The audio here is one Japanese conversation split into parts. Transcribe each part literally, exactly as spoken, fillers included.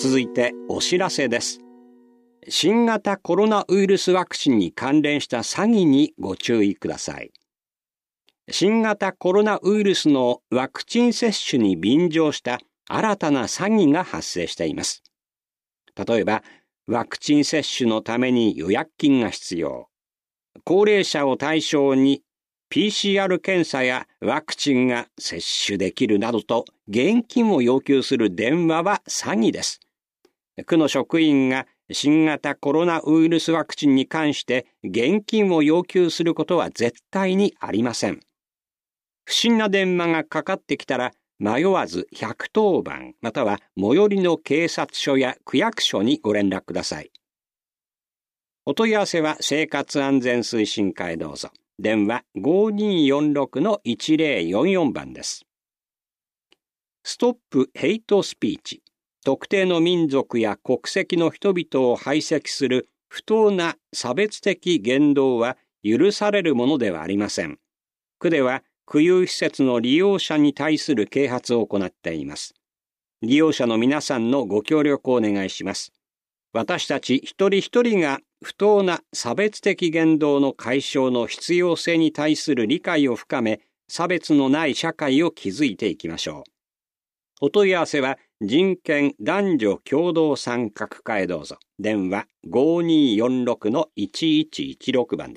続いてお知らせです。新型コロナウイルスワクチンに関連した詐欺にご注意ください。新型コロナウイルスのワクチン接種に便乗した新たな詐欺が発生しています。例えば、ワクチン接種のために予約金が必要。高齢者を対象に ピーシーアール 検査やワクチンが接種できるなどと現金を要求する電話は詐欺です。区の職員が新型コロナウイルスワクチンに関して現金を要求することは絶対にありません。不審な電話がかかってきたら迷わずひゃくとおばんまたは最寄りの警察署や区役所にご連絡ください。お問い合わせは生活安全推進課へどうぞ。電話 ごにーよんろくのいちぜろよんよん 番です。ストップヘイトスピーチ。特定の民族や国籍の人々を排斥する不当な差別的言動は許されるものではありません。区では区有施設の利用者に対する啓発を行っています。利用者の皆さんのご協力をお願いします。私たち一人一人が不当な差別的言動の解消の必要性に対する理解を深め、差別のない社会を築いていきましょう。お問い合わせは人権男女共同参画課へどうぞ。電話 ごにーよんろくのいちいちいちろく 番です。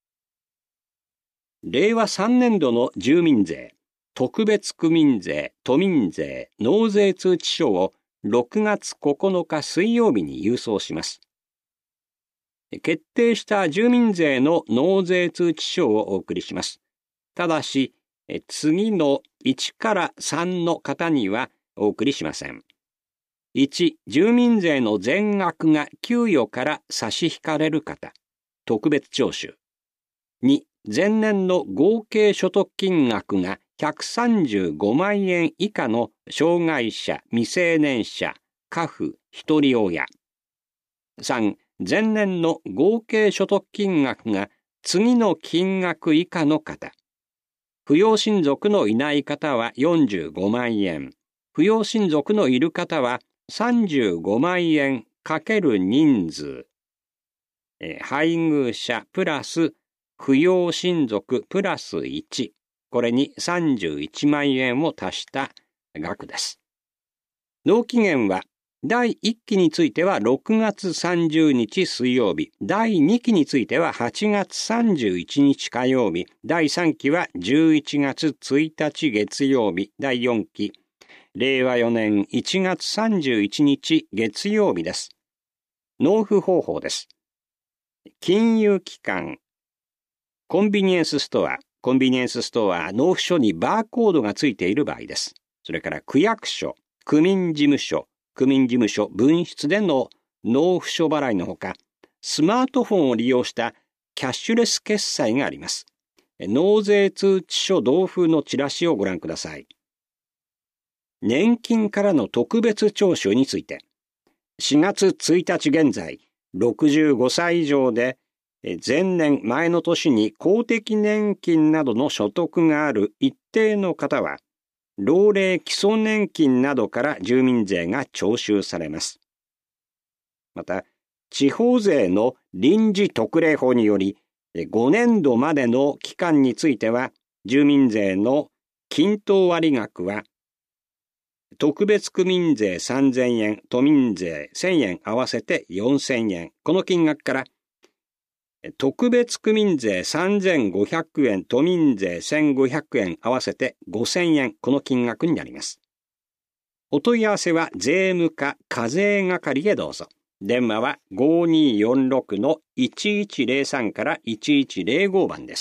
れいわさんねん度の住民税、特別区民税、都民税、納税通知書をろくがつここのか水曜日に郵送します。決定した住民税の納税通知書をお送りします。ただし、次のいちからさんの方にはお送りしません。いち、住民税の全額が給与から差し引かれる方、特別徴収。に、前年の合計所得金額がひゃくさんじゅうごまんえん以下の障害者、未成年者、家父、一人親。さん、前年の合計所得金額が次の金額以下の方。扶養親族のいない方はよんじゅうごまんえん。扶養親族のいる方はさんじゅうごまんえんかける人数。え配偶者プラス扶養親族プラスいち。これにさんじゅういちまんえんを足した額です。納期限はだいいっきについてはろくがつさんじゅうにち水曜日、だいにきについてははちがつさんじゅういちにち火曜日、だいさんきはじゅういちがつついたち月曜日、だいよんき、れいわよねんいちがつさんじゅういちにち月曜日です。納付方法です。金融機関、コンビニエンスストア、コンビニエンスストア納付書にバーコードがついている場合です。それから区役所、区民事務所、区民事務所分室での納付書払いのほか、スマートフォンを利用したキャッシュレス決済があります。納税通知書同封のチラシをご覧ください。年金からの特別徴収について、しがつついたち現在、ろくじゅうごさい以上で、前年前の年に公的年金などの所得がある一定の方は、老齢基礎年金などから住民税が徴収されます。また、地方税の臨時特例法により、ごねんどまでの期間については、住民税の均等割額は、特別区民税さんぜんえん、都民税せんえん合わせてよんせんえん。この金額から、特別区民税さんぜんごひゃくえん、都民税せんごひゃくえん合わせてごせんえん、この金額になります。お問い合わせは税務課課税係へどうぞ。電話は ごにーよんろくのいちいちぜろさんからいちいちぜろご 番です。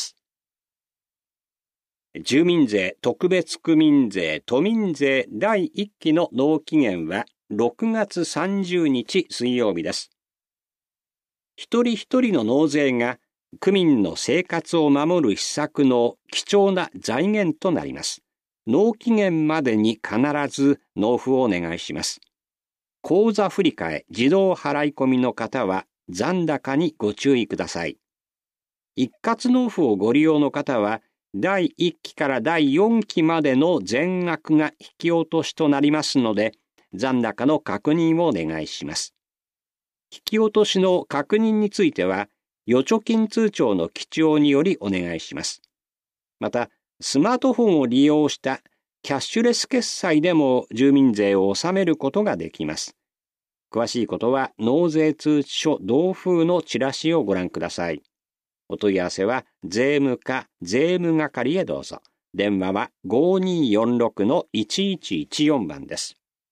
住民税、特別区民税、都民税だいいっきの納期限はろくがつさんじゅうにち水曜日です。一人一人の納税が区民の生活を守る施策の貴重な財源となります。納期限までに必ず納付をお願いします。口座振替、自動払い込みの方は残高にご注意ください。一括納付をご利用の方はだいいっきからだいよんきまでの全額が引き落としとなりますので、 残高の確認をお願いします。引き落としの確認については、預貯金通帳の記帳によりお願いします。また、スマートフォンを利用したキャッシュレス決済でも住民税を納めることができます。詳しいことは納税通知書同封のチラシをご覧ください。お問い合わせは税務課税務係へどうぞ。電話は ごにーよんろくのいちいちいちよん 番です。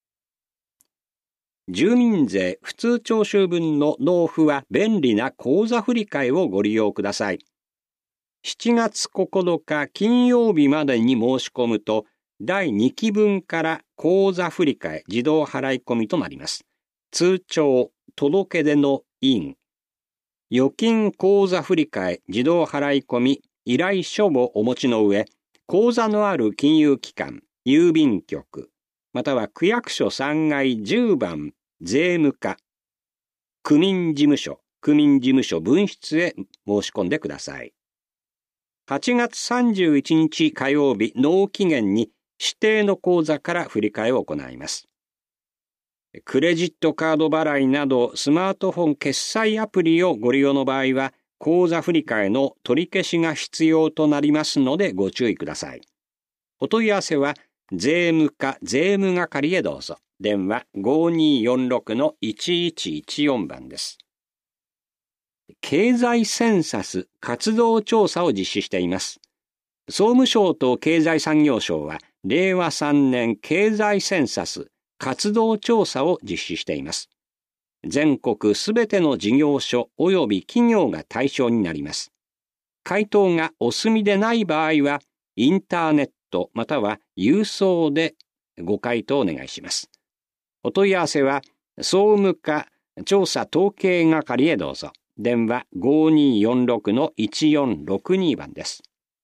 住民税普通徴収分の納付は便利な口座振替をご利用ください。しちがつここのか金曜日までに申し込むと、だいにき分から口座振替自動払い込みとなります。通帳、届け出の印、預金口座振替自動払い込み依頼書をお持ちの上、口座のある金融機関、郵便局、または区役所さんがいじゅうばん税務課、区民事務所、区民事務所分室へ申し込んでください。はちがつさんじゅういちにち火曜日納期限に指定の口座から振り替えを行います。クレジットカード払いなどスマートフォン決済アプリをご利用の場合は、口座振替の取り消しが必要となりますのでご注意ください。お問い合わせは税務課税務係へどうぞ。電話 ごにーよんろくのいちいちいちよん 番です。経済センサス活動調査を実施しています。総務省と経済産業省はれいわさんねん経済センサス活動調査を実施しています。全国すべての事業所及び企業が対象になります。回答がお済みでない場合は、インターネットまたは郵送でご回答お願いします。お問い合わせは、総務課調査統計係へどうぞ。電話 ごにーよんろくのいちよんろくに 番です。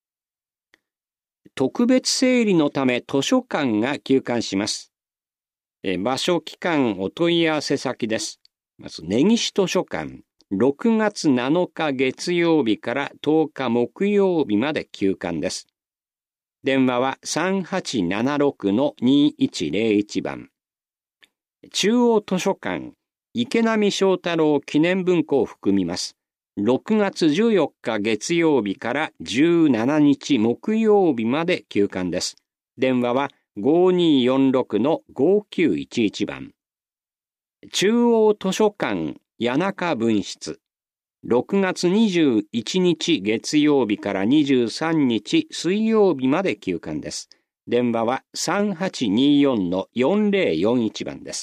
特別整理のため図書館が休館します。場所、期間、お問い合わせ先です。まず、根岸図書館、ろくがつなのか月曜日からとおか木曜日まで休館です。電話は さんはちななろくのにいちぜろいち 番。中央図書館、池波正太郎記念文庫を含みます。ろくがつじゅうよっか月曜日からじゅうしちにち木曜日まで休館です。電話はごにーよんろくのごきゅういちいち 番。中央図書館谷中分室、ろくがつにじゅういちにち月曜日からにじゅうさんにち水曜日まで休館です。電話はさんはちにーよんのよんぜろよんいち 番です。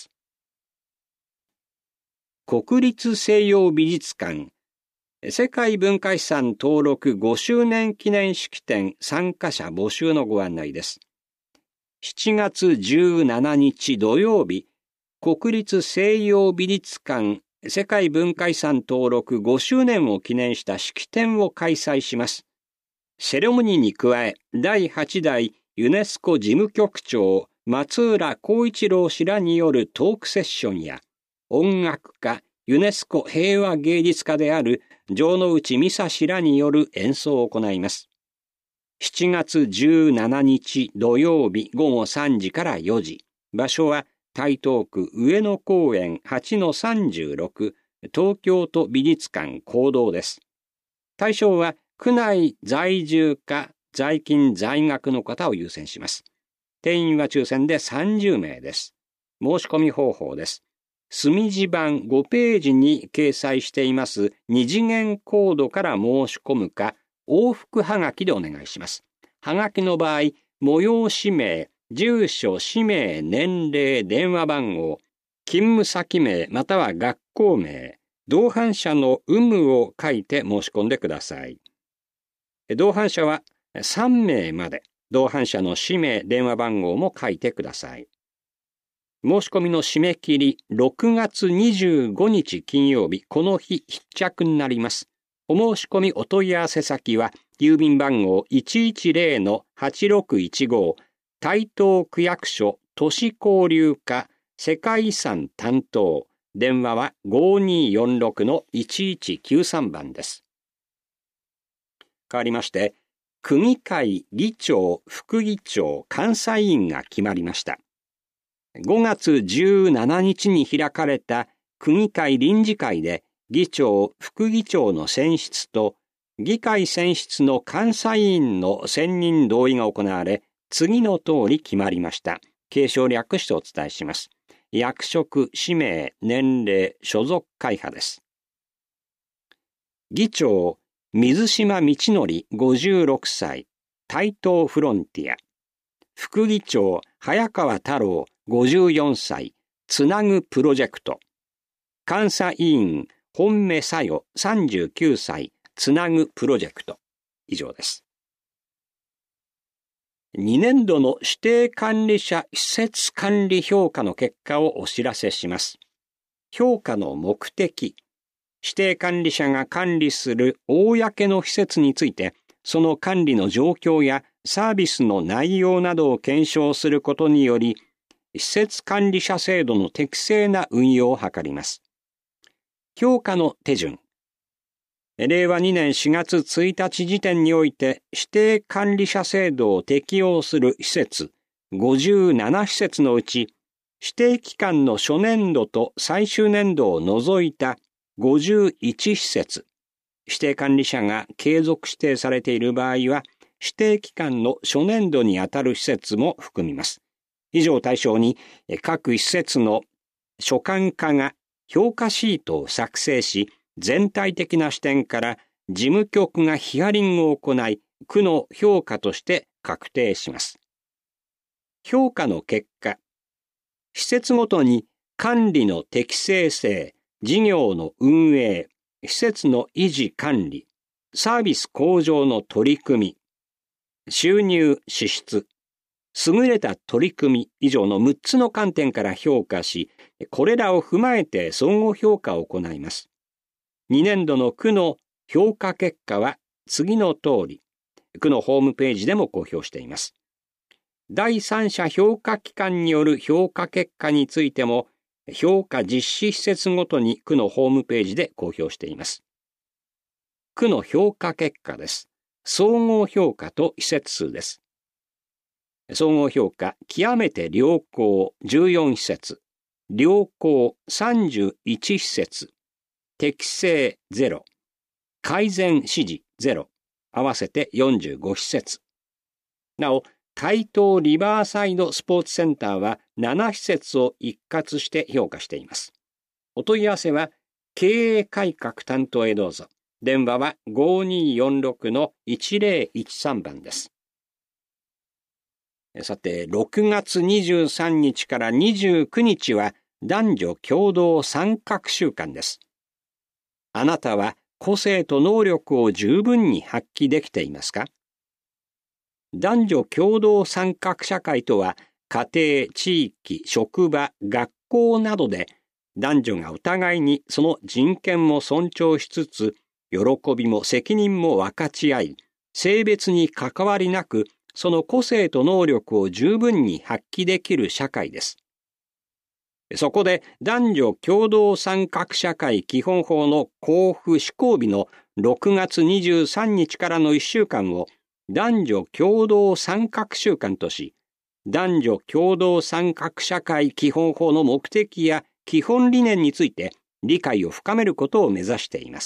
国立西洋美術館世界文化遺産登録ごしゅうねん記念式典参加者募集のご案内です。しちがつじゅうしちにち土曜日、国立西洋美術館世界文化遺産登録ごしゅうねんを記念した式典を開催します。セレモニーに加え、だいはちだいユネスコ事務局長松浦光一郎氏らによるトークセッションや、音楽家、ユネスコ平和芸術家である城之内美沙氏らによる演奏を行います。しちがつじゅうしちにち土曜日ごごさんじからよじ。場所は台東区上野公園 はちのさんじゅうろく 東京都美術館講堂です。対象は区内在住か在勤在学の方を優先します。定員は抽選でさんじゅうめいです。申し込み方法です。墨字版ごページに掲載しています二次元コードから申し込むか、往復はがきでお願いします。はがきの場合、催し名、住所、氏名、年齢、電話番号、勤務先名または学校名、同伴者の有無を書いて申し込んでください。同伴者はさんめいまで、同伴者の氏名、電話番号も書いてください。申し込みの締め切りろくがつにじゅうごにち金曜日、この日必着になります。お申し込みお問い合わせ先は、郵便番号 いちいちぜろのはちろくいちご、台東区役所都市交流課世界遺産担当、電話はごにーよんろくのいちいちきゅうさん 番です。変わりまして、区議会議長、副議長、監査委員が決まりました。 ごがつじゅうしちにちに開かれた区議会臨時会で議長、副議長の選出と議会選出の監査委員の選任同意が行われ、次の通り決まりました。継承略してお伝えします。役職、氏名、年齢、所属会派です。議長、水島道則ごじゅうろくさい、台東フロンティア。副議長、早川太郎ごじゅうよんさい、つなぐプロジェクト。監査委員、本目さよさんじゅうきゅうさい、つなぐプロジェクト。以上です。にねんどの指定管理者施設管理評価の結果をお知らせします。評価の目的。指定管理者が管理する公の施設について、その管理の状況やサービスの内容などを検証することにより、施設管理者制度の適正な運用を図ります。評価の手順。れいわにねんしがつついたち時点において指定管理者制度を適用する施設ごじゅうななしせつのうち、指定期間の初年度と最終年度を除いたごじゅういちしせつ、指定管理者が継続指定されている場合は、指定期間の初年度にあたる施設も含みます。以上を対象に、各施設の所管課が評価シートを作成し、全体的な視点から事務局がヒアリングを行い、区の評価として確定します。評価の結果、施設ごとに管理の適正性、事業の運営、施設の維持管理、サービス向上の取り組み、収入支出、優れた取り組み以上のむっつの観点から評価し、これらを踏まえて総合評価を行います。にねんどの区の評価結果は次の通り、区のホームページでも公表しています。第三者評価機関による評価結果についても、評価実施施設ごとに区のホームページで公表しています。区の評価結果です。総合評価と施設数です。総合評価、極めて良好じゅうよんしせつ、良好さんじゅういちしせつ、適正ゼロ、改善指示ゼロ、合わせてよんじゅうごしせつ。なお、台東リバーサイドスポーツセンターはななしせつを一括して評価しています。お問い合わせは経営改革担当へどうぞ。電話は ごにーよんろくのいちぜろいちさん 番です。さて、ろくがつにじゅうさんにちからにじゅうくにちは男女共同参画週間です。あなたは個性と能力を十分に発揮できていますか？男女共同参画社会とは、家庭、地域、職場、学校などで男女がお互いにその人権も尊重しつつ、喜びも責任も分かち合い、性別に関わりなく、その個性と能力を十分に発揮できる社会です。そこで男女共同参画社会基本法の公布施行日のろくがつにじゅうさんにちからのいっしゅうかんを男女共同参画週間とし、男女共同参画社会基本法の目的や基本理念について理解を深めることを目指しています。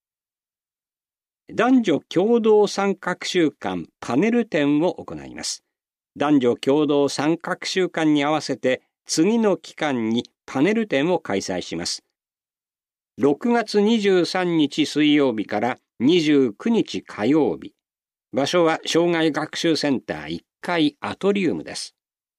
男女共同参画週間パネル展を行います。男女共同参画週間に合わせて次の期間にパネル展を開催します。ろくがつにじゅうさんにち水曜日からにじゅうくにち火曜日。場所は障害学習センターいっかいアトリウムです。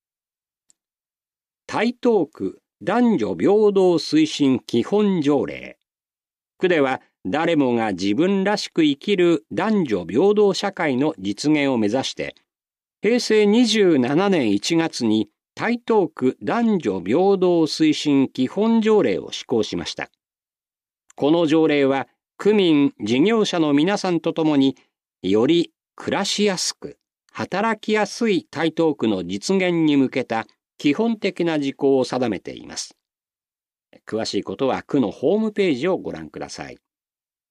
台東区男女平等推進基本条例。区では誰もが自分らしく生きる男女平等社会の実現を目指して、へいせいにじゅうななねんいちがつに台東区男女平等推進基本条例を施行しました。この条例は区民・事業者の皆さんとともにより暮らしやすく、働きやすい台東区の実現に向けた基本的な事項を定めています。詳しいことは区のホームページをご覧ください。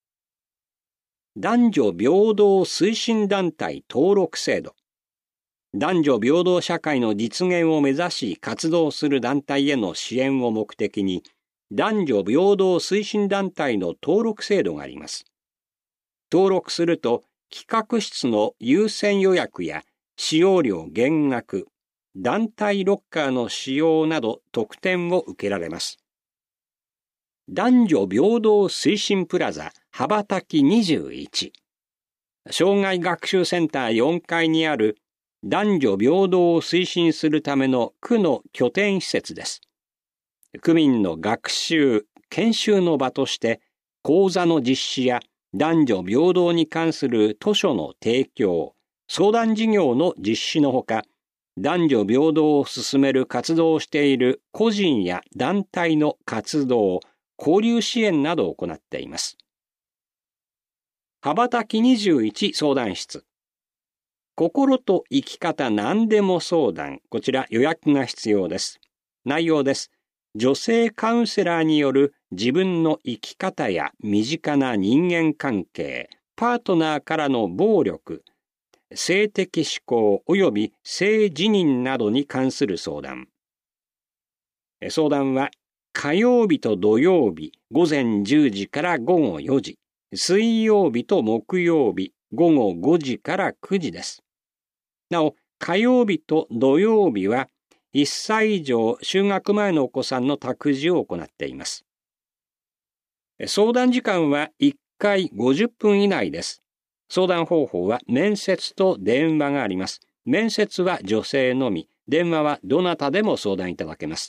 男女平等推進団体登録制度。 男女平等社会の実現を目指し活動する団体への支援を目的に、男女平等推進団体の登録制度があります。登録すると、企画室の優先予約や使用料減額、団体ロッカーの使用など特典を受けられます。男女平等推進プラザ羽ばたきにじゅういち。障害学習センターよんかいにある男女平等を推進するための区の拠点施設です。区民の学習、研修の場として講座の実施や男女平等に関する図書の提供、相談事業の実施のほか、男女平等を進める活動をしている個人や団体の活動、交流支援などを行っています。羽ばたきにじゅういち相談室。心と生き方何でも相談。こちら予約が必要です。内容です。女性カウンセラーによる自分の生き方や身近な人間関係、パートナーからの暴力、性的指向及び性自認などに関する相談。相談は火曜日と土曜日午前じゅうじから午後よじ、水曜日と木曜日午後ごじからくじです。なお、火曜日と土曜日はいっさい以上就学前のお子さんの託児を行っています。相談時間はいっかいごじゅっぷん以内です。相談方法は面接と電話があります。面接は女性のみ、電話はどなたでも相談いただけます。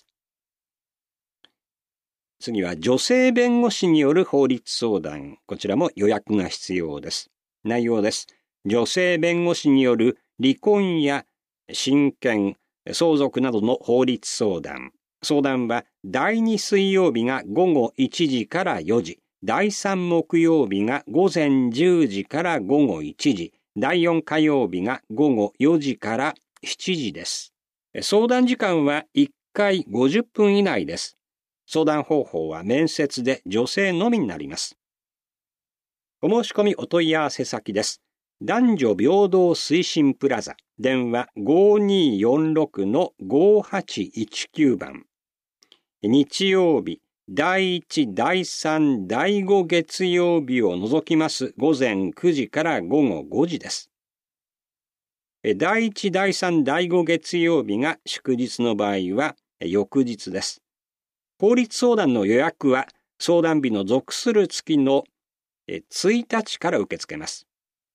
次は女性弁護士による法律相談。こちらも予約が必要です。内容です。女性弁護士による離婚や親権、相続などの法律相談。相談はだいに水曜日が午後いちじからよじ、だいさん木曜日が午前じゅうじから午後いちじ、だいよん火曜日が午後よじからしちじです。相談時間はいっかいごじゅっぷん以内です。相談方法は面接で女性のみになります。お申し込みお問い合わせ先です。男女平等推進プラザ、電話 ごにーよんろくのごはちいちきゅう 番。日曜日、だいいち、だいさん、だいご月曜日を除きます午前くじから午後ごじです。だいいち、だいさん、だいご月曜日が祝日の場合は翌日です。法律相談の予約は相談日の属する月のついたちから受け付けます。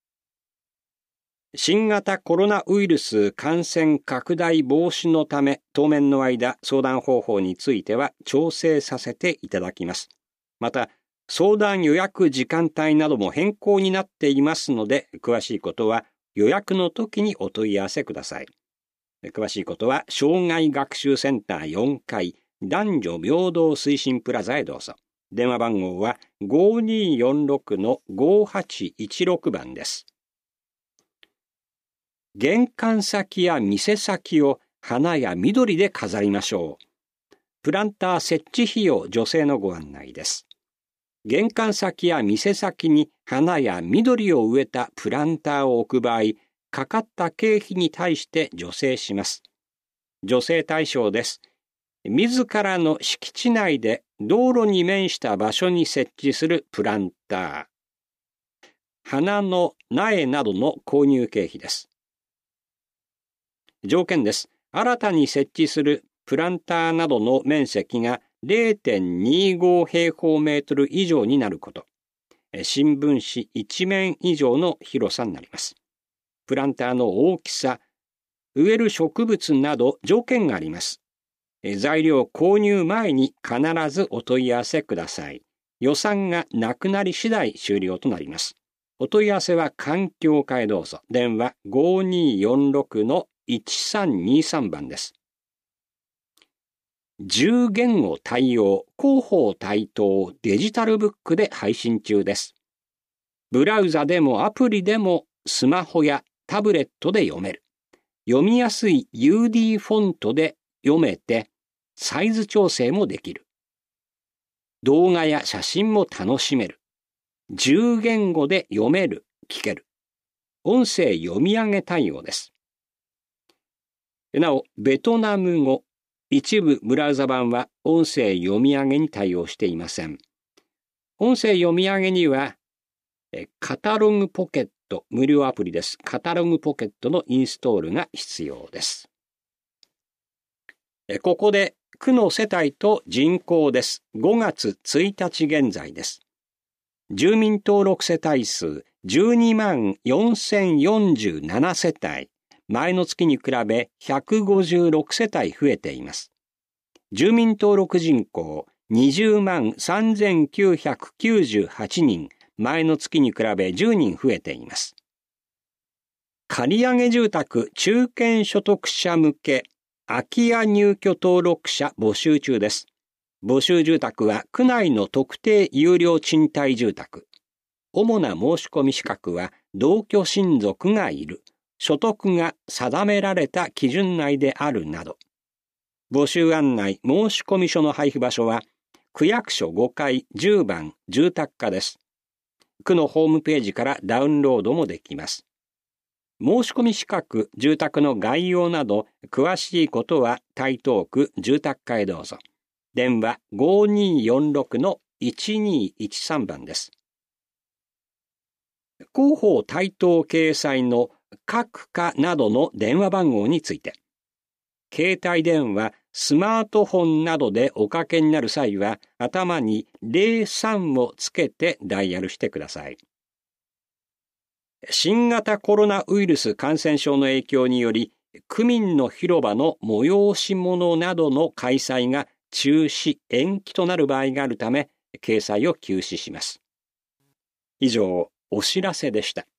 新型コロナウイルス感染拡大防止のため当面の間相談方法については調整させていただきます。また相談予約時間帯なども変更になっていますので詳しいことは予約の時にお問い合わせください。詳しいことは障害学習センターよんかい男女平等推進プラザへどうぞ。電話番号は ごにーよんろくのごはちいちろく 番です。玄関先や店先を花や緑で飾りましょう。プランター設置費用女性のご案内です。玄関先や店先に花や緑を植えたプランターを置く場合、かかった経費に対して助成します。助成対象です。自らの敷地内で道路に面した場所に設置するプランター、花の苗などの購入経費です。条件です。新たに設置するプランターなどの面積が れいてんにご 平方メートル以上になること。新聞紙いち面以上の広さになります。プランターの大きさ、植える植物など条件があります。材料購入前に必ずお問い合わせください。予算がなくなり次第終了となります。お問い合わせは環境課へどうぞ。電話 ごにーよんろくのいちさんにさん 番です。じゅう言語対応広報対等デジタルブックで配信中です。ブラウザでもアプリでもスマホやタブレットで読める。読みやすい ユーディー フォントで読めてサイズ調整もできる。動画や写真も楽しめる。じゅう言語で読める、聞ける。音声読み上げ対応です。 なお、ベトナム語、一部ブラウザ版は音声読み上げに対応していません。音声読み上げには、カタログポケット、無料アプリです。カタログポケットのインストールが必要です。ここで区の世帯と人口です。ごがつついたち現在です。住民登録世帯数じゅうにまんよんせんよんじゅうなな世帯、前の月に比べひゃくごじゅうろく世帯増えています。住民登録人口にじゅうまんさんぜんきゅうひゃくきゅうじゅうはちにん、前の月に比べじゅうにん増えています。借り上げ住宅中堅所得者向け空き家入居登録者募集中です。募集住宅は区内の特定有料賃貸住宅。主な申し込み資格は同居親族がいる、所得が定められた基準内であるなど。募集案内申込書の配布場所は区役所ごかいじゅうばん住宅課です。区のホームページからダウンロードもできます。申し込み資格、住宅の概要など詳しいことは台東区住宅課へどうぞ。電話 ごーにーよんろくのいちにーいちさん 番です。広報台東掲載の各課などの電話番号について、携帯電話、スマートフォンなどでおかけになる際は、頭にゼロさんをつけてダイヤルしてください。新型コロナウイルス感染症の影響により、区民の広場の催し物などの開催が中止・延期となる場合があるため、掲載を休止します。以上、お知らせでした。